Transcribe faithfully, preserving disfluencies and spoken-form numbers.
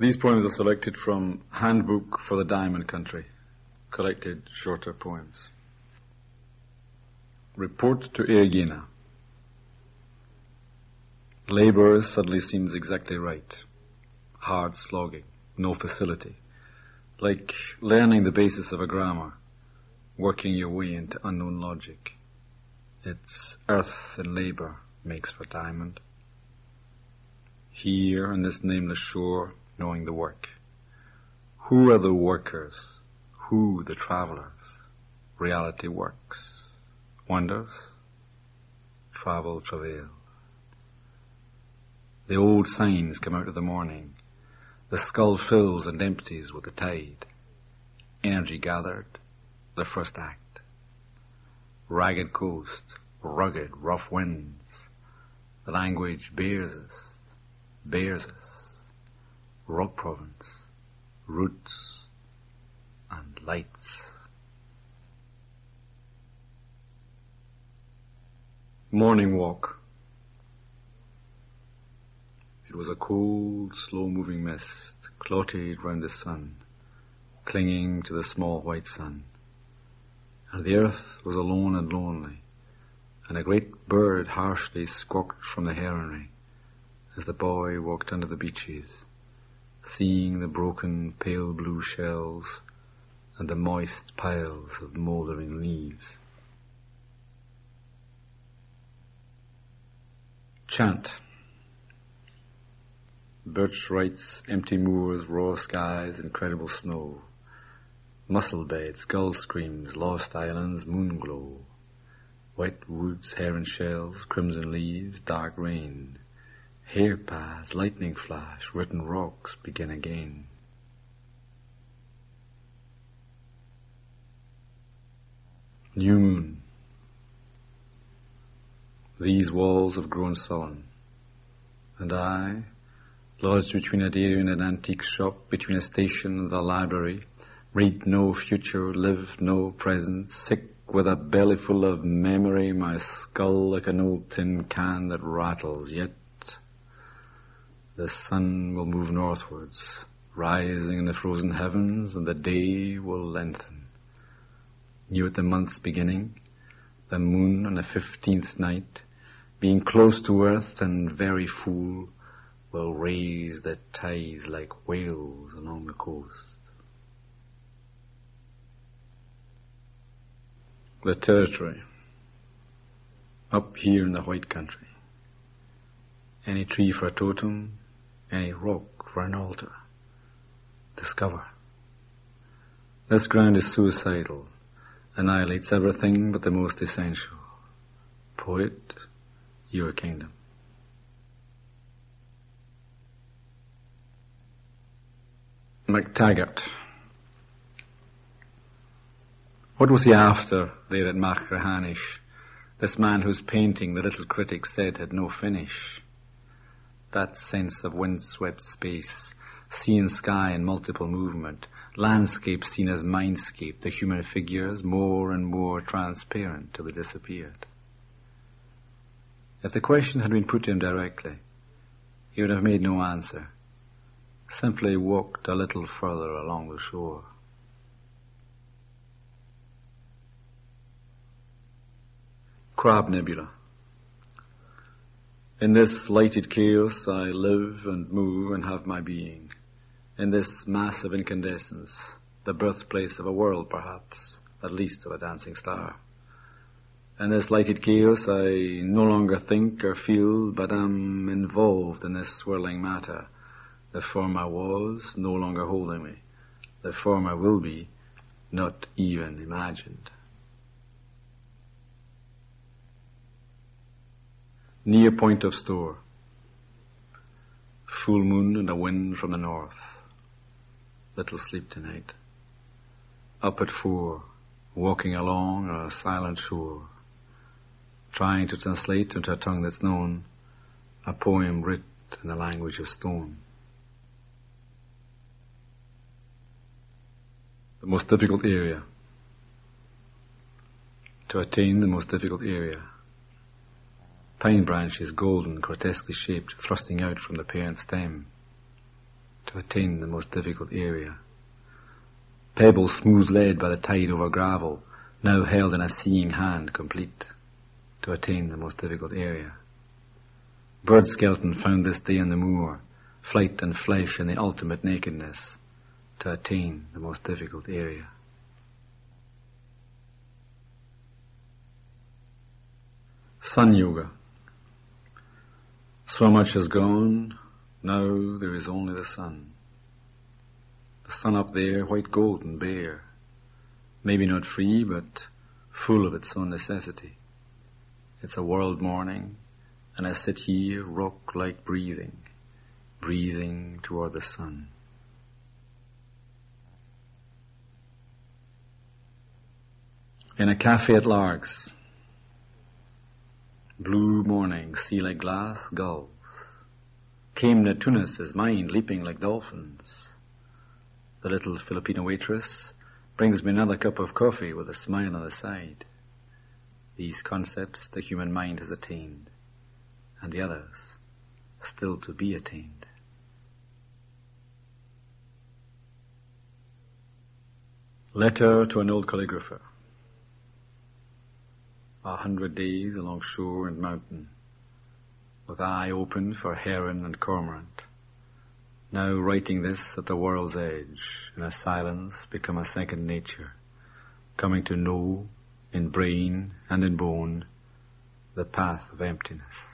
These poems are selected from Handbook for the Diamond Country, collected shorter poems. Report to Ergina. Labour suddenly seems exactly right. Hard slogging, no facility. Like learning the basis of a grammar, working your way into unknown logic. It's earth and labour makes for diamond. Here on this nameless shore, knowing the work. Who are the workers? Who the travellers? Reality works. Wonders? Travel, travail. The old signs come out of the morning. The skull fills and empties with the tide. Energy gathered, the first act. Ragged coast, rugged, rough winds. The language bears us, bears us. Rock province, roots, and lights. Morning walk. It was a cold, slow-moving mist, clotted round the sun, clinging to the small white sun. And the earth was alone and lonely, and a great bird harshly squawked from the heronry as the boy walked under the beeches, seeing the broken pale blue shells and the moist piles of mouldering leaves. Chant. Birch writes, empty moors, raw skies, incredible snow. Mussel beds, gull screams, lost islands, moon glow. Wet woods, heron shells, crimson leaves, dark rain. Hair paths, lightning flash, written rocks begin again. New moon. These walls have grown sullen, and I, lodged between a dairy and an antique shop, between a station and the library, read no future, live no present, sick with a belly full of memory, my skull like an old tin can that rattles, yet the sun will move northwards, rising in the frozen heavens, and the day will lengthen. New at the month's beginning, the moon on the fifteenth night, being close to earth and very full, will raise the tides like whales along the coast. The territory. Up here in the white country. Any tree for a totem, any rock for an altar. Discover. This ground is suicidal, annihilates everything but the most essential. Poet, your kingdom. MacTaggart. What was he after there at Machrihanish, this man whose painting the little critic said had no finish? That sense of wind-swept space, sea and sky in multiple movement, landscape seen as mindscape, the human figures more and more transparent till they disappeared. If the question had been put to him directly, he would have made no answer, simply walked a little further along the shore. Crab Nebula. In this lighted chaos I live and move and have my being. In this mass of incandescence, the birthplace of a world perhaps, at least of a dancing star. In this lighted chaos I no longer think or feel, but am involved in this swirling matter. The form I was, no longer holding me. The form I will be, not even imagined. Near point of store. Full moon and a wind from the north. Little sleep tonight. Up at four, walking along a silent shore, trying to translate into a tongue that's known, a poem writ in the language of stone. The most difficult area. To attain the most difficult area. Pine branches, golden, grotesquely shaped, thrusting out from the parent stem. To to attain the most difficult area. Pebble smooth laid by the tide over gravel, now held in a seeing hand complete, to attain the most difficult area. Bird skeleton found this day on the moor, flight and flesh in the ultimate nakedness, to attain the most difficult area. Sun Yoga. So much has gone, now there is only the sun. The sun up there, white gold and bare, maybe not free, but full of its own necessity. It's a world morning, and I sit here, rock-like breathing, breathing toward the sun. In a cafe at Largs, blue morning, sea like glass, gulls. Came Netunis' mind leaping like dolphins. The little Filipino waitress brings me another cup of coffee with a smile on the side. These concepts the human mind has attained, and the others still to be attained. Letter to an old calligrapher. A hundred days along shore and mountain, with eye open for heron and cormorant. Now writing this at the world's edge, in a silence become a second nature, coming to know, in brain and in bone, the path of emptiness.